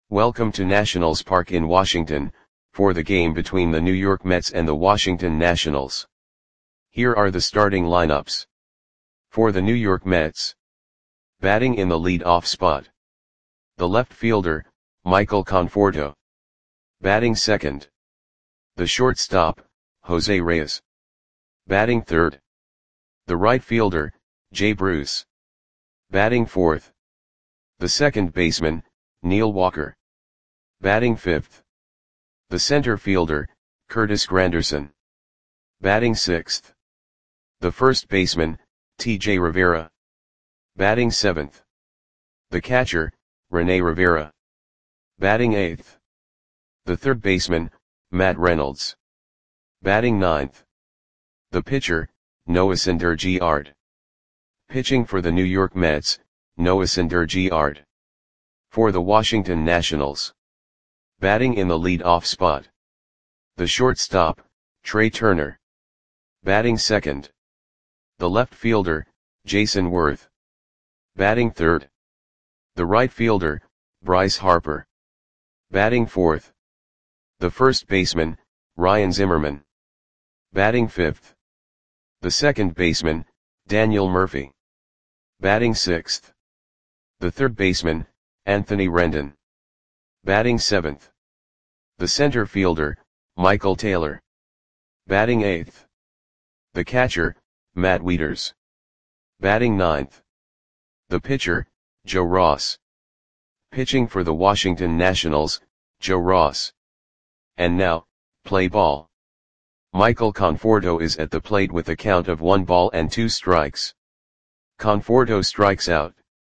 Welcome to Nationals Park in Washington, for the game between the New York Mets and the Washington Nationals. Here are the starting lineups. For the New York Mets. Batting in the lead-off spot. The left fielder, Michael Conforto. Batting second. The shortstop, Jose Reyes. Batting third. The right fielder, Jay Bruce. Batting fourth. The second baseman, Neil Walker. Batting fifth. The center fielder, Curtis Granderson. Batting sixth. The first baseman, T.J. Rivera. Batting seventh. The catcher, Rene Rivera. Batting eighth. The third baseman, Matt Reynolds. Batting ninth. The pitcher, Noah Syndergaard. Pitching for the New York Mets, Noah Syndergaard. For the Washington Nationals. Batting in the lead-off spot. The shortstop, Trey Turner. Batting second. The left fielder, Jason Worth. Batting third. The right fielder, Bryce Harper. Batting fourth. The first baseman, Ryan Zimmerman. Batting fifth. The second baseman, Daniel Murphy. Batting sixth. The third baseman, Anthony Rendon. Batting seventh. The center fielder, Michael Taylor. Batting eighth. The catcher, Matt Wieters. Batting ninth. The pitcher, Joe Ross. Pitching for the Washington Nationals, Joe Ross. And now, play ball. Michael Conforto is at the plate with a count of 1 ball and 2 strikes. Conforto strikes out.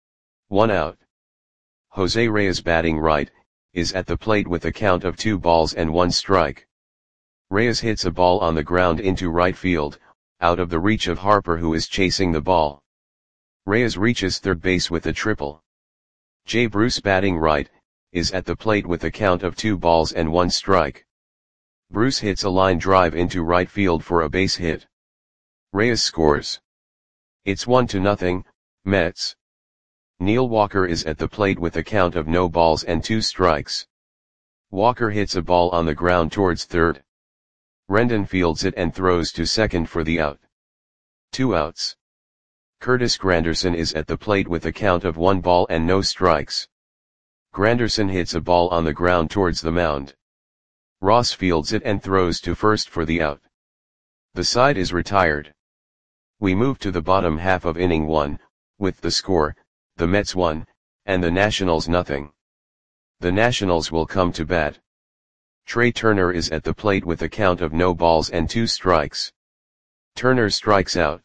1 out. Jose Reyes batting right, is at the plate with a count of 2 balls and 1 strike. Reyes hits a ball on the ground into right field, out of the reach of Harper who is chasing the ball. Reyes reaches third base with a triple. Jay Bruce batting right, is at the plate with a count of 2 balls and 1 strike. Bruce hits a line drive into right field for a base hit. Reyes scores. It's 1-0, Mets. Neil Walker is at the plate with a count of no balls and 2 strikes. Walker hits a ball on the ground towards third. Rendon fields it and throws to second for the out. 2 outs. Curtis Granderson is at the plate with a count of 1 ball and no strikes. Granderson hits a ball on the ground towards the mound. Ross fields it and throws to first for the out. The side is retired. We move to the bottom half of inning 1, with the score, the Mets 1, and the Nationals 0. The Nationals will come to bat. Trey Turner is at the plate with a count of no balls and 2 strikes. Turner strikes out.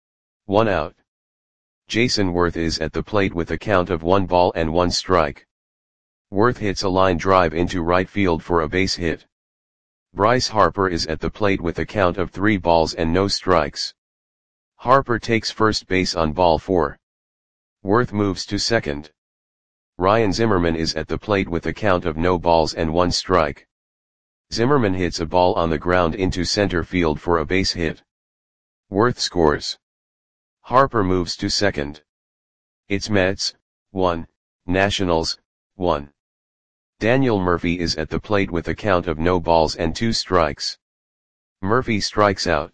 1 out. Jason Worth is at the plate with a count of 1 ball and 1 strike. Worth hits a line drive into right field for a base hit. Bryce Harper is at the plate with a count of 3 balls and no strikes. Harper takes first base on ball 4. Worth moves to second. Ryan Zimmerman is at the plate with a count of no balls and 1 strike. Zimmerman hits a ball on the ground into center field for a base hit. Worth scores. Harper moves to second. It's Mets 1, Nationals 1. Daniel Murphy is at the plate with a count of no balls and 2 strikes. Murphy strikes out.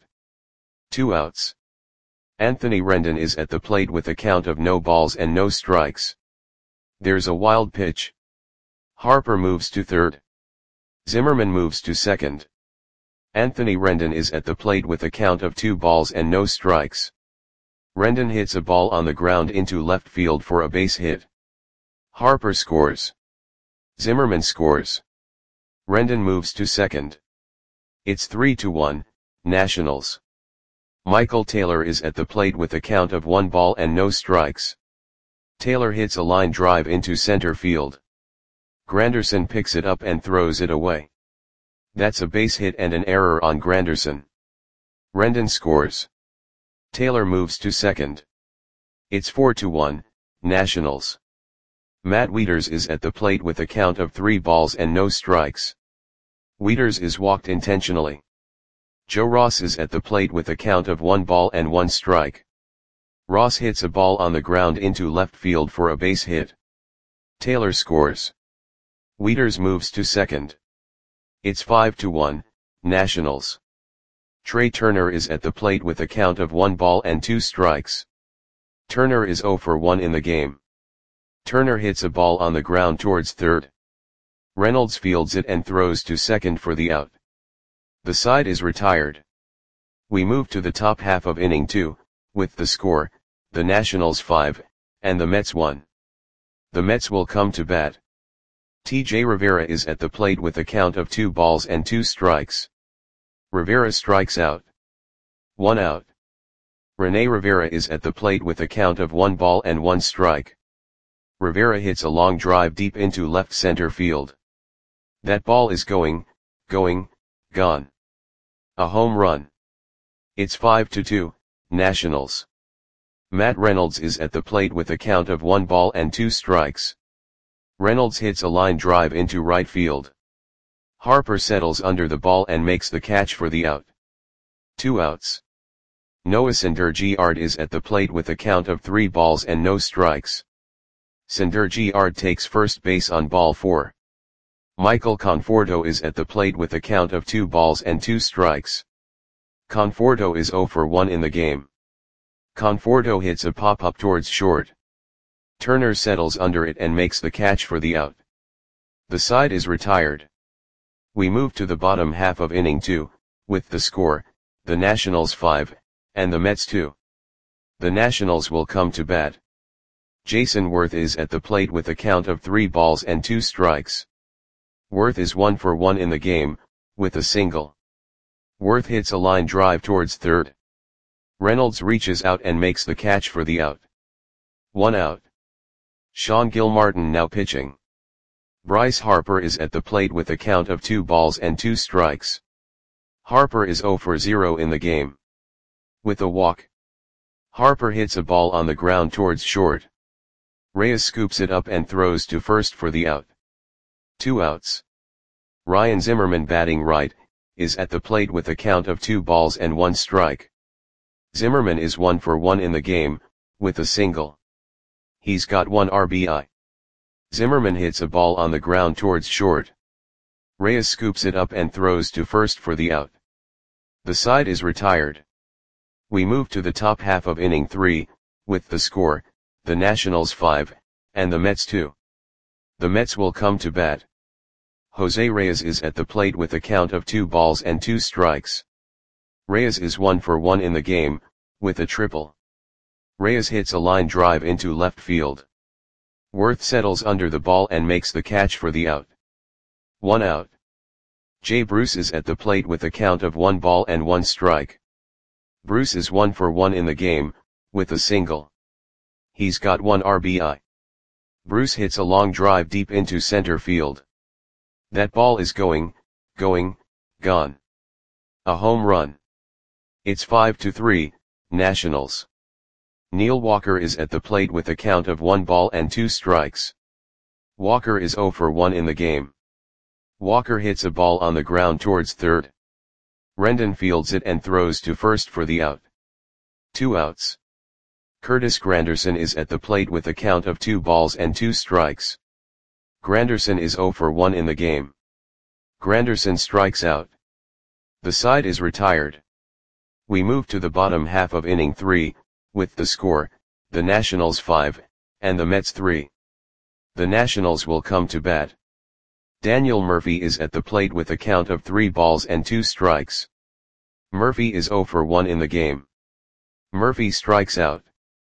2 outs. Anthony Rendon is at the plate with a count of no balls and no strikes. There's a wild pitch. Harper moves to third. Zimmerman moves to second. Anthony Rendon is at the plate with a count of 2 balls and no strikes. Rendon hits a ball on the ground into left field for a base hit. Harper scores. Zimmerman scores. Rendon moves to second. It's 3-1, Nationals. Michael Taylor is at the plate with a count of 1 ball and no strikes. Taylor hits a line drive into center field. Granderson picks it up and throws it away. That's a base hit and an error on Granderson. Rendon scores. Taylor moves to second. It's 4-1, Nationals. Matt Wieters is at the plate with a count of 3 balls and no strikes. Wieters is walked intentionally. Joe Ross is at the plate with a count of 1 ball and 1 strike. Ross hits a ball on the ground into left field for a base hit. Taylor scores. Wieters moves to second. It's 5-1, Nationals. Trey Turner is at the plate with a count of 1 ball and 2 strikes. Turner is 0 for 1 in the game. Turner hits a ball on the ground towards third. Reynolds fields it and throws to second for the out. The side is retired. We move to the top half of inning 2, with the score, the Nationals 5, and the Mets 1. The Mets will come to bat. T.J. Rivera is at the plate with a count of 2 balls and 2 strikes. Rivera strikes out. 1 out. Rene Rivera is at the plate with a count of 1 ball and 1 strike. Rivera hits a long drive deep into left center field. That ball is going, gone. A home run. It's 5-2, Nationals. Matt Reynolds is at the plate with a count of 1 ball and 2 strikes. Reynolds hits a line drive into right field. Harper settles under the ball and makes the catch for the out. 2 outs. Noah Syndergaard is at the plate with a count of 3 balls and no strikes. Syndergaard takes first base on ball 4. Michael Conforto is at the plate with a count of 2 balls and 2 strikes. Conforto is 0 for 1 in the game. Conforto hits a pop-up towards short. Turner settles under it and makes the catch for the out. The side is retired. We move to the bottom half of inning 2, with the score, the Nationals 5, and the Mets 2. The Nationals will come to bat. Jason Worth is at the plate with a count of 3 balls and 2 strikes. Worth is 1 for 1 in the game, with a single. Worth hits a line drive towards third. Reynolds reaches out and makes the catch for the out. 1 out. Sean Gilmartin now pitching. Bryce Harper is at the plate with a count of 2 balls and 2 strikes. Harper is 0 for 0 in the game. With a walk. Harper hits a ball on the ground towards short. Reyes scoops it up and throws to first for the out. 2 outs. Ryan Zimmerman batting right, is at the plate with a count of 2 balls and 1 strike. Zimmerman is 1 for 1 in the game, with a single. He's got 1 RBI. Zimmerman hits a ball on the ground towards short. Reyes scoops it up and throws to first for the out. The side is retired. We move to the top half of inning 3, with the score, the Nationals 5, and the Mets 2. The Mets will come to bat. Jose Reyes is at the plate with a count of 2 balls and 2 strikes. Reyes is 1 for 1 in the game, with a triple. Reyes hits a line drive into left field. Worth settles under the ball and makes the catch for the out. 1 out. Jay Bruce is at the plate with a count of 1 ball and 1 strike. Bruce is 1 for 1 in the game, with a single. He's got 1 RBI. Bruce hits a long drive deep into center field. That ball is going, gone. A home run. It's 5-3, Nationals. Neil Walker is at the plate with a count of 1 ball and 2 strikes. Walker is 0 for 1 in the game. Walker hits a ball on the ground towards third. Rendon fields it and throws to first for the out. 2 outs. Curtis Granderson is at the plate with a count of 2 balls and 2 strikes. Granderson is 0 for 1 in the game. Granderson strikes out. The side is retired. We move to the bottom half of inning 3, with the score, the Nationals 5, and the Mets 3. The Nationals will come to bat. Daniel Murphy is at the plate with a count of 3 balls and 2 strikes. Murphy is 0 for 1 in the game. Murphy strikes out.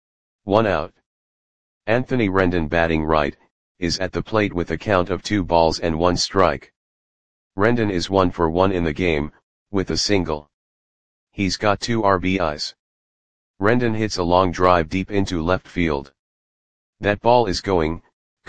1 out. Anthony Rendon batting right, is at the plate with a count of 2 balls and 1 strike. Rendon is 1 for 1 in the game, with a single. He's got 2 RBIs. Rendon hits a long drive deep into left field. That ball is going,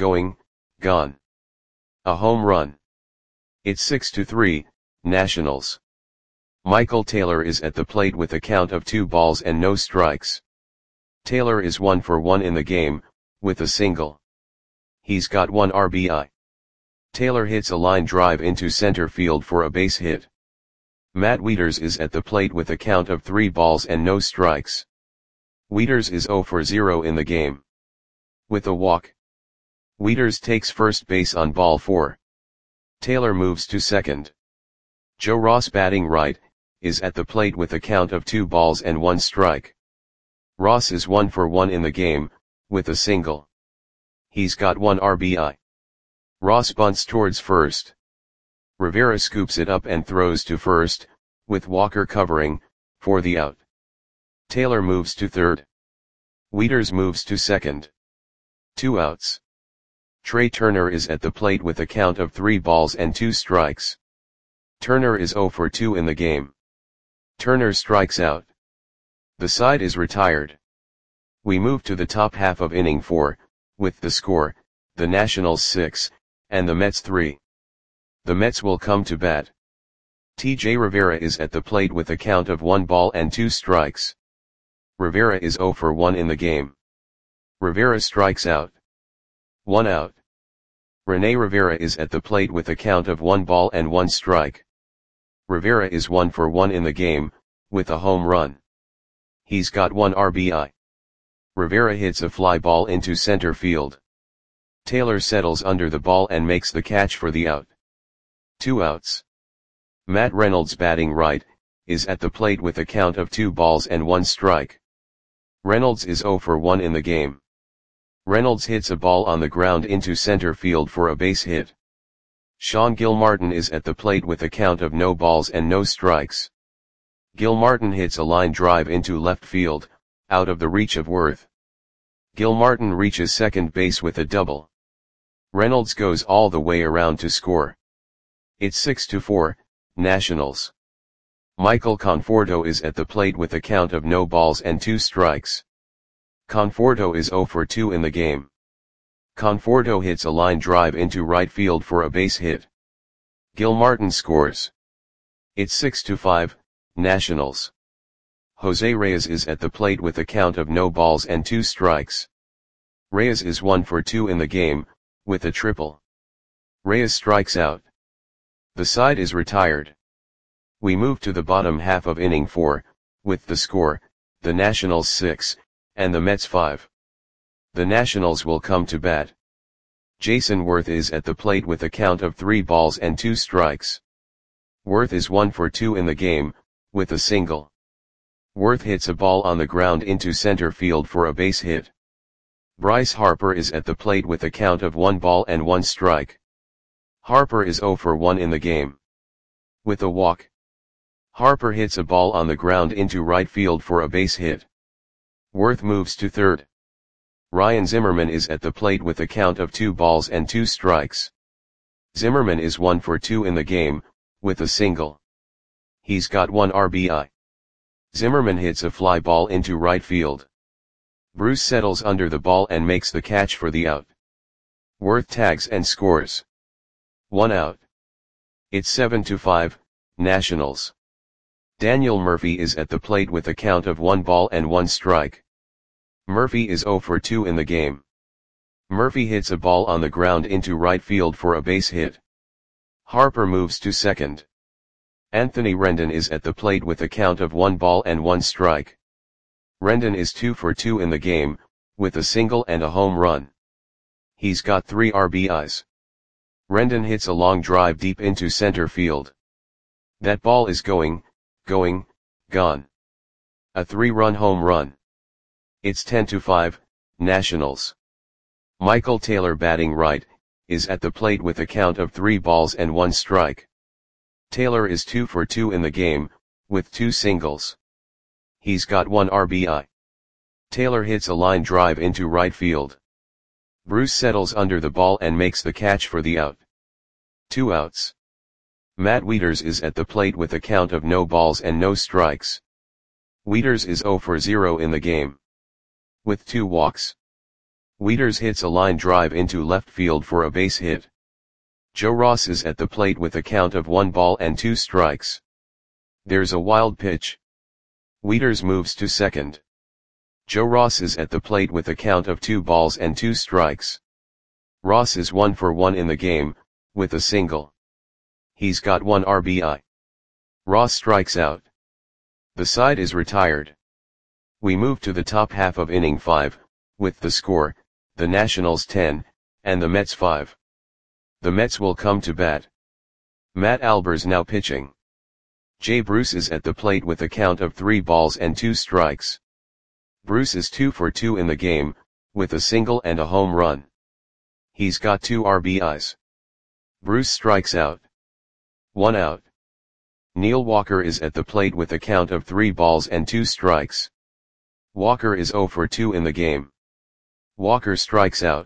gone. A home run. It's 6-3, Nationals. Michael Taylor is at the plate with a count of 2 balls and no strikes. Taylor is 1 for 1 in the game, with a single. He's got 1 RBI. Taylor hits a line drive into center field for a base hit. Matt Wieters is at the plate with a count of 3 balls and no strikes. Wieters is 0 for 0 in the game. With a walk. Wieters takes first base on ball 4. Taylor moves to second. Joe Ross batting right, is at the plate with a count of 2 balls and 1 strike. Ross is 1 for 1 in the game, with a single. He's got 1 RBI. Ross bunts towards first. Rivera scoops it up and throws to first, with Walker covering, for the out. Taylor moves to third. Wieters moves to second. 2 outs. Trey Turner is at the plate with a count of 3 balls and 2 strikes. Turner is 0 for 2 in the game. Turner strikes out. The side is retired. We move to the top half of inning 4, with the score, the Nationals 6, and the Mets 3. The Mets will come to bat. TJ Rivera is at the plate with a count of 1 ball and 2 strikes. Rivera is 0 for 1 in the game. Rivera strikes out. 1 out. Rene Rivera is at the plate with a count of 1 ball and 1 strike. Rivera is 1 for 1 in the game, with a home run. He's got 1 RBI. Rivera hits a fly ball into center field. Taylor settles under the ball and makes the catch for the out. 2 outs. Matt Reynolds batting right, is at the plate with a count of 2 balls and 1 strike. Reynolds is 0 for 1 in the game. Reynolds hits a ball on the ground into center field for a base hit. Sean Gilmartin is at the plate with a count of no balls and no strikes. Gilmartin hits a line drive into left field, out of the reach of Worth. Gilmartin reaches second base with a double. Reynolds goes all the way around to score. It's 6-4, Nationals. Michael Conforto is at the plate with a count of no balls and 2 strikes. Conforto is 0 for 2 in the game. Conforto hits a line drive into right field for a base hit. Gilmartin scores. It's 6-5, Nationals. Jose Reyes is at the plate with a count of no balls and 2 strikes. Reyes is 1 for 2 in the game, with a triple. Reyes strikes out. The side is retired. We move to the bottom half of inning 4, with the score, the Nationals 6, and the Mets 5. The Nationals will come to bat. Jason Worth is at the plate with a count of 3 balls and 2 strikes. Worth is 1 for 2 in the game, with a single. Worth hits a ball on the ground into center field for a base hit. Bryce Harper is at the plate with a count of 1 ball and 1 strike. Harper is 0 for 1 in the game. With a walk. Harper hits a ball on the ground into right field for a base hit. Worth moves to third. Ryan Zimmerman is at the plate with a count of 2 balls and 2 strikes. Zimmerman is 1 for 2 in the game, with a single. He's got 1 RBI. Zimmerman hits a fly ball into right field. Bruce settles under the ball and makes the catch for the out. Worth tags and scores. 1 out. It's 7-5, Nationals. Daniel Murphy is at the plate with a count of 1 ball and 1 strike. Murphy is 0 for 2 in the game. Murphy hits a ball on the ground into right field for a base hit. Harper moves to second. Anthony Rendon is at the plate with a count of 1 ball and 1 strike. Rendon is 2 for 2 in the game, with a single and a home run. He's got 3 RBIs. Rendon hits a long drive deep into center field. That ball is gone. A 3-run home run. It's 10-5, Nationals. Michael Taylor batting right, is at the plate with a count of 3 balls and 1 strike. Taylor is 2 for 2 in the game, with 2 singles. He's got 1 RBI. Taylor hits a line drive into right field. Bruce settles under the ball and makes the catch for the out. 2 outs. Matt Wieters is at the plate with a count of no balls and no strikes. Wieters is 0 for 0 in the game. With 2 walks. Wieters hits a line drive into left field for a base hit. Joe Ross is at the plate with a count of 1 ball and 2 strikes. There's a wild pitch. Wieters moves to second. Joe Ross is at the plate with a count of 2 balls and 2 strikes. Ross is 1 for 1 in the game, with a single. He's got 1 RBI. Ross strikes out. The side is retired. We move to the top half of inning 5, with the score, the Nationals 10, and the Mets 5. The Mets will come to bat. Matt Albers now pitching. Jay Bruce is at the plate with a count of 3 balls and 2 strikes. Bruce is 2 for 2 in the game, with a single and a home run. He's got 2 RBIs. Bruce strikes out. 1 out. Neil Walker is at the plate with a count of 3 balls and 2 strikes. Walker is 0 for 2 in the game. Walker strikes out.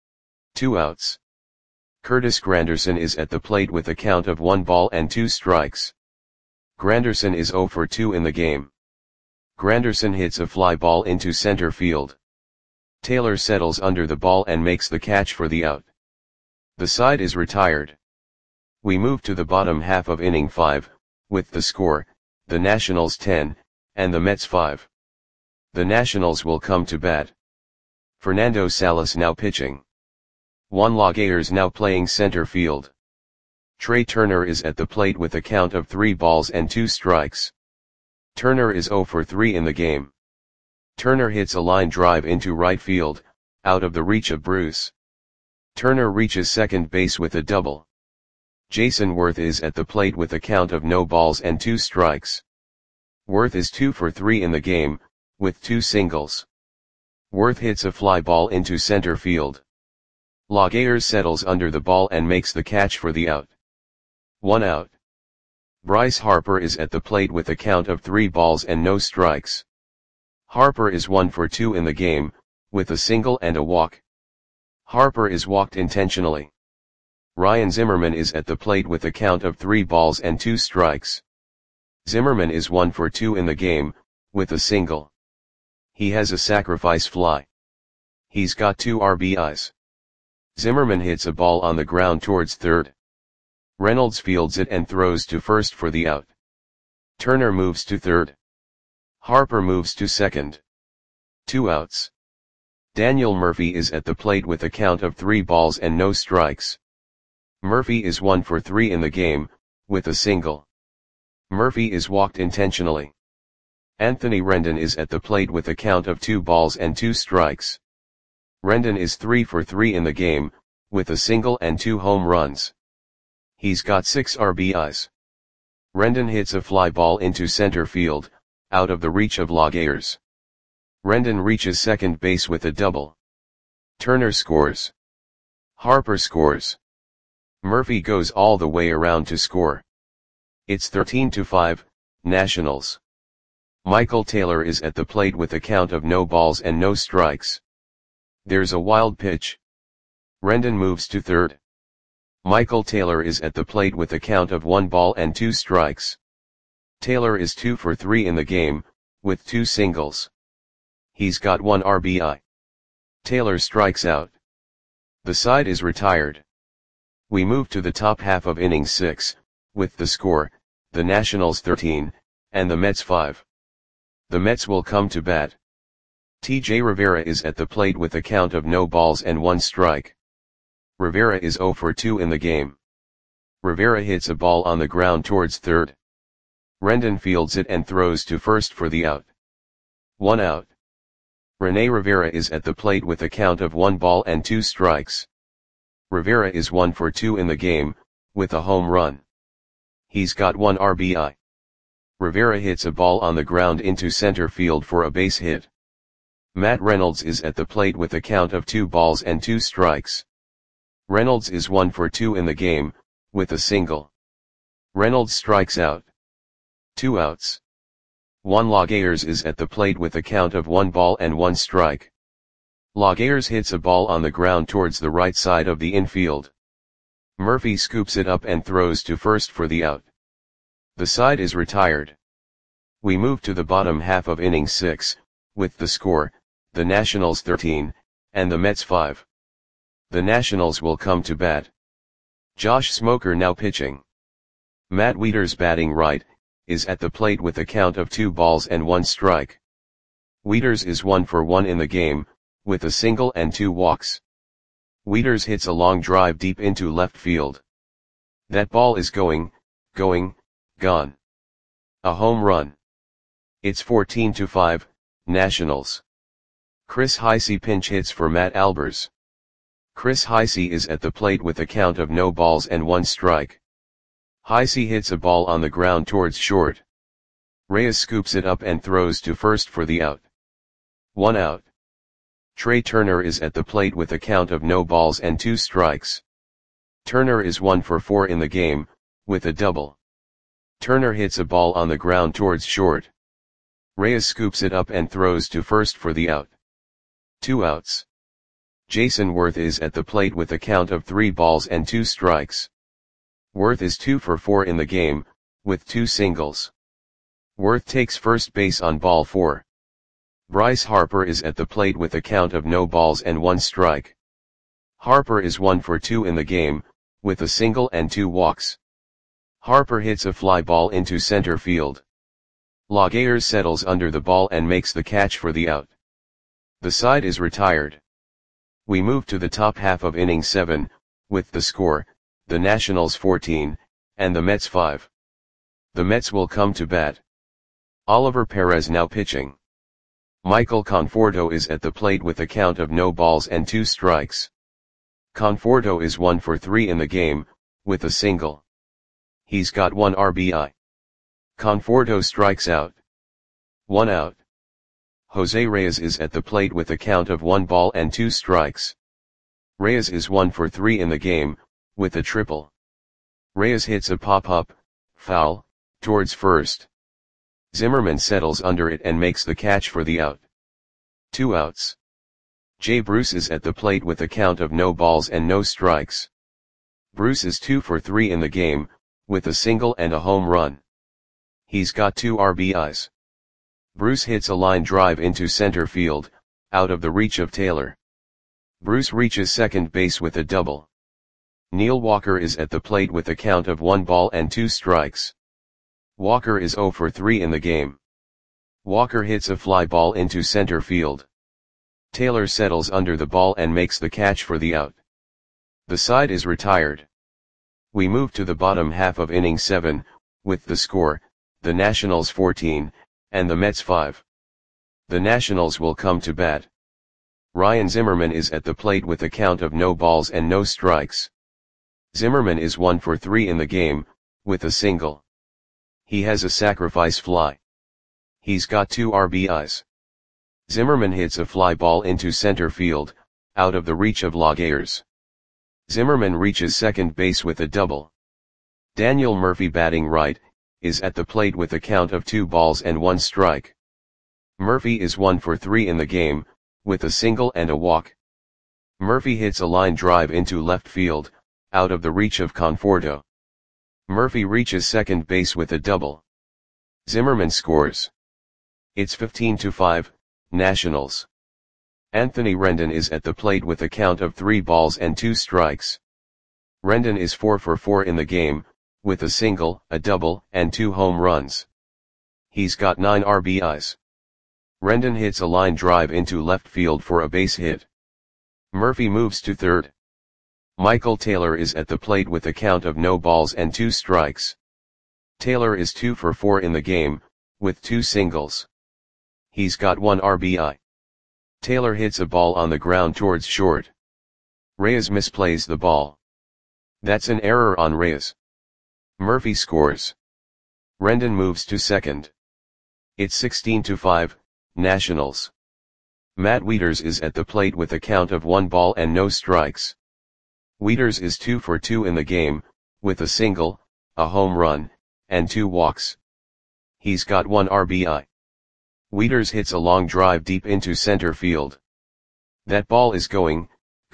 2 outs. Curtis Granderson is at the plate with a count of 1 ball and 2 strikes. Granderson is 0 for 2 in the game. Granderson hits a fly ball into center field. Taylor settles under the ball and makes the catch for the out. The side is retired. We move to the bottom half of inning 5, with the score, the Nationals 10, and the Mets 5. The Nationals will come to bat. Fernando Salas now pitching. Juan Laguerre now playing center field. Trey Turner is at the plate with a count of 3 balls and 2 strikes. Turner is 0 for 3 in the game. Turner hits a line drive into right field, out of the reach of Bruce. Turner reaches second base with a double. Jason Worth is at the plate with a count of no balls and 2 strikes. Worth is 2 for 3 in the game, with 2 singles. Worth hits a fly ball into center field. Laguerre settles under the ball and makes the catch for the out. 1 out. Bryce Harper is at the plate with a count of 3 balls and no strikes. Harper is 1 for 2 in the game, with a single and a walk. Harper is walked intentionally. Ryan Zimmerman is at the plate with a count of 3 balls and 2 strikes. Zimmerman is 1 for 2 in the game, with a single. He has a sacrifice fly. He's got 2 RBIs. Zimmerman hits a ball on the ground towards third. Reynolds fields it and throws to first for the out. Turner moves to third. Harper moves to second. 2 outs. Daniel Murphy is at the plate with a count of 3 balls and no strikes. Murphy is 1 for 3 in the game, with a single. Murphy is walked intentionally. Anthony Rendon is at the plate with a count of 2 balls and 2 strikes. Rendon is 3 for 3 in the game, with a single and 2 home runs. He's got 6 RBIs. Rendon hits a fly ball into center field, out of the reach of Laguerre. Rendon reaches second base with a double. Turner scores. Harper scores. Murphy goes all the way around to score. It's 13-5, Nationals. Michael Taylor is at the plate with a count of no balls and no strikes. There's a wild pitch. Rendon moves to third. Michael Taylor is at the plate with a count of 1 ball and 2 strikes. Taylor is 2 for 3 in the game, with 2 singles. He's got 1 RBI. Taylor strikes out. The side is retired. We move to the top half of inning 6, with the score, the Nationals 13, and the Mets 5. The Mets will come to bat. TJ Rivera is at the plate with a count of no balls and 1 strike. Rivera is 0 for 2 in the game. Rivera hits a ball on the ground towards third. Rendon fields it and throws to first for the out. 1 out. Rene Rivera is at the plate with a count of 1 ball and 2 strikes. Rivera is 1 for 2 in the game, with a home run. He's got 1 RBI. Rivera hits a ball on the ground into center field for a base hit. Matt Reynolds is at the plate with a count of 2 balls and 2 strikes. Reynolds is 1 for 2 in the game, with a single. Reynolds strikes out. 2 outs. Juan Laguerre is at the plate with a count of 1 ball and 1 strike. Laguerre hits a ball on the ground towards the right side of the infield. Murphy scoops it up and throws to first for the out. The side is retired. We move to the bottom half of inning 6, with the score, the Nationals 13, and the Mets 5. The Nationals will come to bat. Josh Smoker now pitching. Matt Wieters batting right, is at the plate with a count of 2 balls and 1 strike. Wieters is 1 for 1 in the game, with a single and 2 walks. Wieters hits a long drive deep into left field. That ball is going, gone. A home run. It's 14-5, Nationals. Chris Heisey pinch hits for Matt Albers. Chris Heisey is at the plate with a count of no balls and 1 strike. Heisey hits a ball on the ground towards short. Reyes scoops it up and throws to first for the out. 1 out. Trey Turner is at the plate with a count of no balls and 2 strikes. Turner is 1 for 4 in the game, with a double. Turner hits a ball on the ground towards short. Reyes scoops it up and throws to first for the out. 2 outs. Jason Worth is at the plate with a count of 3 balls and 2 strikes. Worth is 2 for 4 in the game, with 2 singles. Worth takes first base on ball 4. Bryce Harper is at the plate with a count of no balls and 1 strike. Harper is 1 for 2 in the game, with a single and 2 walks. Harper hits a fly ball into center field. Laguerre settles under the ball and makes the catch for the out. The side is retired. We move to the top half of inning 7, with the score, the Nationals 14, and the Mets 5. The Mets will come to bat. Oliver Perez now pitching. Michael Conforto is at the plate with a count of no balls and 2 strikes. Conforto is 1 for 3 in the game, with a single. He's got 1 RBI. Conforto strikes out. 1 out. Jose Reyes is at the plate with a count of 1 ball and 2 strikes. Reyes is 1 for 3 in the game, with a triple. Reyes hits a pop-up, foul, towards first. Zimmerman settles under it and makes the catch for the out. 2 outs. Jay Bruce is at the plate with a count of no balls and no strikes. Bruce is 2 for 3 in the game, with a single and a home run. He's got 2 RBIs. Bruce hits a line drive into center field, out of the reach of Taylor. Bruce reaches second base with a double. Neil Walker is at the plate with a count of 1 ball and 2 strikes. Walker is 0 for 3 in the game. Walker hits a fly ball into center field. Taylor settles under the ball and makes the catch for the out. The side is retired. We move to the bottom half of inning 7, with the score, the Nationals 14, and the Mets 5. The Nationals will come to bat. Ryan Zimmerman is at the plate with a count of no balls and no strikes. Zimmerman is 1 for 3 in the game, with a single. He has a sacrifice fly. He's got 2 RBIs. Zimmerman hits a fly ball into center field, out of the reach of Laguerre. Zimmerman reaches second base with a double. Daniel Murphy, batting right, is at the plate with a count of 2 balls and 1 strike. Murphy is 1 for 3 in the game, with a single and a walk. Murphy hits a line drive into left field, out of the reach of Conforto. Murphy reaches second base with a double. Zimmerman scores. It's 15-5, Nationals. Anthony Rendon is at the plate with a count of 3 balls and 2 strikes. Rendon is 4 for 4 in the game, with a single, a double, and 2 home runs. He's got 9 RBIs. Rendon hits a line drive into left field for a base hit. Murphy moves to third. Michael Taylor is at the plate with a count of no balls and 2 strikes. Taylor is 2 for 4 in the game, with 2 singles. He's got 1 RBI. Taylor hits a ball on the ground towards short. Reyes misplays the ball. That's an error on Reyes. Murphy scores. Rendon moves to second. It's 16-5, Nationals. Matt Wieters is at the plate with a count of 1 ball and no strikes. Wieters is 2 for 2 in the game, with a single, a home run, and 2 walks. He's got 1 RBI. Wieters hits a long drive deep into center field. That ball is gone.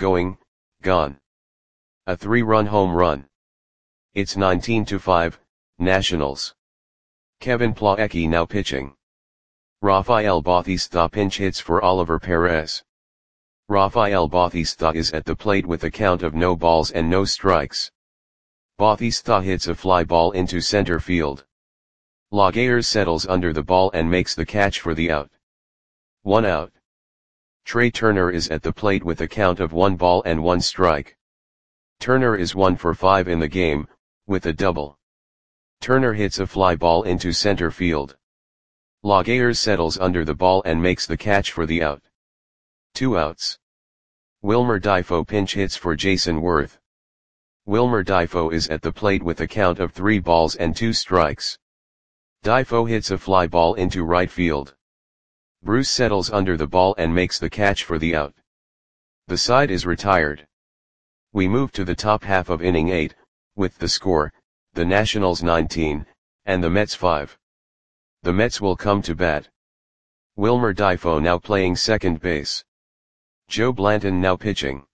A 3-run home run. It's 19-5, Nationals. Kevin Plawecki now pitching. Rafael Bautista pinch hits for Oliver Perez. Rafael Bautista is at the plate with a count of no balls and no strikes. Bautista hits a fly ball into center field. Laguerre settles under the ball and makes the catch for the out. 1 out. Trey Turner is at the plate with a count of 1 ball and 1 strike. Turner is 1 for 5 in the game, with a double. Turner hits a fly ball into center field. Laguerre settles under the ball and makes the catch for the out. 2 outs. Wilmer Difo pinch hits for Jason Worth. Wilmer Difo is at the plate with a count of 3 balls and 2 strikes. Difo hits a fly ball into right field. Bruce settles under the ball and makes the catch for the out. The side is retired. We move to the top half of inning 8, with the score, the Nationals 19, and the Mets 5. The Mets will come to bat. Wilmer Difo now playing second base. Joe Blanton now pitching.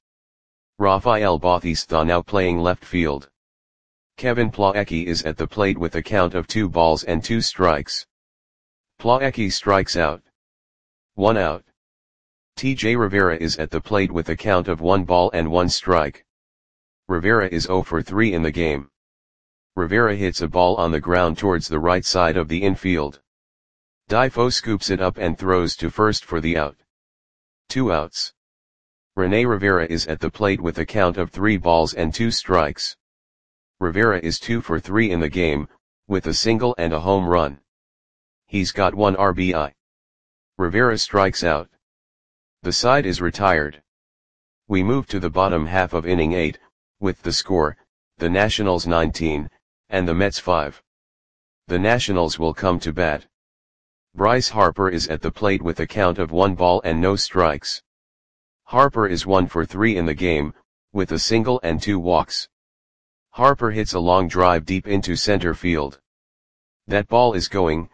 Rafael Bautista now playing left field. Kevin Plawecki is at the plate with a count of 2 balls and 2 strikes. Plawecki strikes out. 1 out. TJ Rivera is at the plate with a count of 1 ball and 1 strike. Rivera is 0 for 3 in the game. Rivera hits a ball on the ground towards the right side of the infield. Difo scoops it up and throws to first for the out. 2 outs. Rene Rivera is at the plate with a count of 3 balls and 2 strikes. Rivera is 2 for 3 in the game, with a single and a home run. He's got 1 RBI. Rivera strikes out. The side is retired. We move to the bottom half of inning 8, with the score, the Nationals 19, and the Mets 5. The Nationals will come to bat. Bryce Harper is at the plate with a count of 1 ball and no strikes. Harper is 1 for 3 in the game, with a single and 2 walks. Harper hits a long drive deep into center field. That ball is going,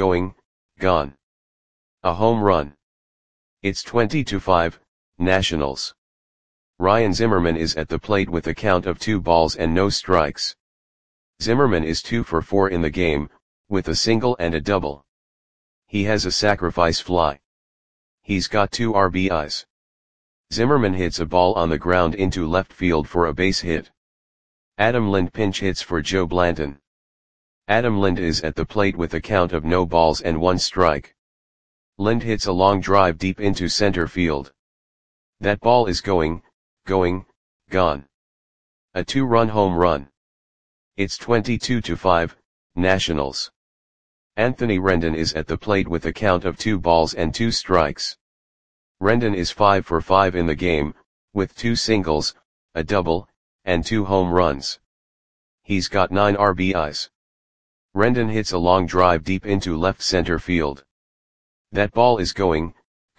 gone. A home run. It's 20-5, Nationals. Ryan Zimmerman is at the plate with a count of 2 balls and no strikes. Zimmerman is 2 for 4 in the game, with a single and a double. He has a sacrifice fly. He's got 2 RBIs. Zimmerman hits a ball on the ground into left field for a base hit. Adam Lind pinch hits for Joe Blanton. Adam Lind is at the plate with a count of no balls and 1 strike. Lind hits a long drive deep into center field. That ball is going, gone. A 2-run home run. It's 22-5, Nationals. Anthony Rendon is at the plate with a count of 2 balls and 2 strikes. Rendon is 5 for 5 in the game, with 2 singles, a double, and 2 home runs. He's got 9 RBIs. Rendon hits a long drive deep into left center field. That ball is going,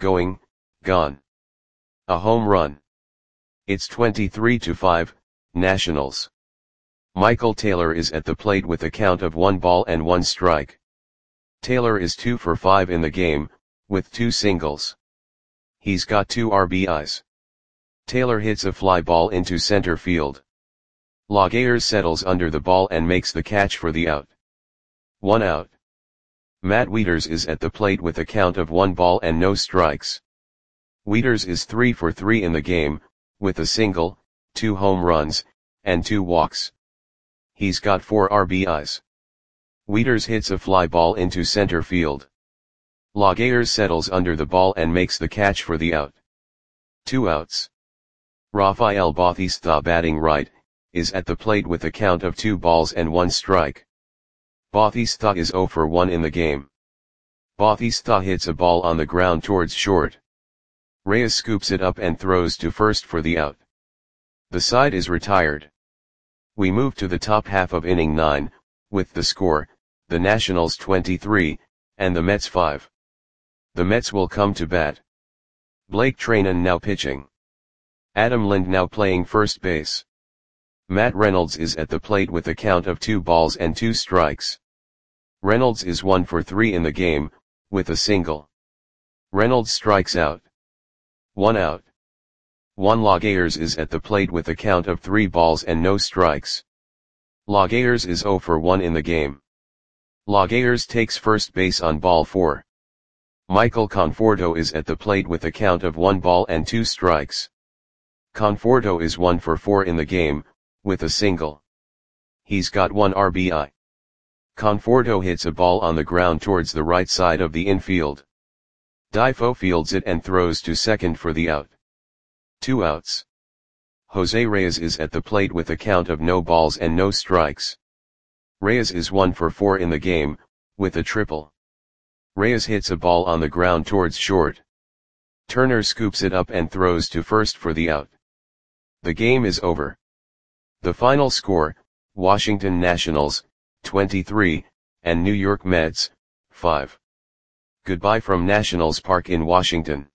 gone. A home run. It's 23-5, Nationals. Michael Taylor is at the plate with a count of 1 ball and 1 strike. Taylor is 2 for 5 in the game, with 2 singles. He's got 2 RBIs. Taylor hits a fly ball into center field. Laguerre settles under the ball and makes the catch for the out. 1 out. Matt Wieters is at the plate with a count of 1 ball and no strikes. Wieters is 3 for 3 in the game, with a single, 2 home runs, and 2 walks. He's got 4 RBIs. Wieters hits a fly ball into center field. Laguerre settles under the ball and makes the catch for the out. 2 outs. Rafael Bautista batting right, is at the plate with a count of 2 balls and 1 strike. Bautista is 0 for 1 in the game. Bautista hits a ball on the ground towards short. Reyes scoops it up and throws to first for the out. The side is retired. We move to the top half of inning 9, with the score, the Nationals 23, and the Mets 5. The Mets will come to bat. Blake Treinen now pitching. Adam Lind now playing first base. Matt Reynolds is at the plate with a count of 2 balls and 2 strikes. Reynolds is 1 for 3 in the game, with a single. Reynolds strikes out. 1 out. Juan Laguerre is at the plate with a count of 3 balls and no strikes. Laguerre is 0 for 1 in the game. Laguerre takes first base on ball 4. Michael Conforto is at the plate with a count of 1 ball and 2 strikes. Conforto is 1 for 4 in the game, with a single. He's got 1 RBI. Conforto hits a ball on the ground towards the right side of the infield. Difo fields it and throws to second for the out. 2 outs. Jose Reyes is at the plate with a count of no balls and no strikes. Reyes is 1 for 4 in the game, with a triple. Reyes hits a ball on the ground towards short. Turner scoops it up and throws to first for the out. The game is over. The final score, Washington Nationals, 23, and New York Mets, 5. Goodbye from Nationals Park in Washington.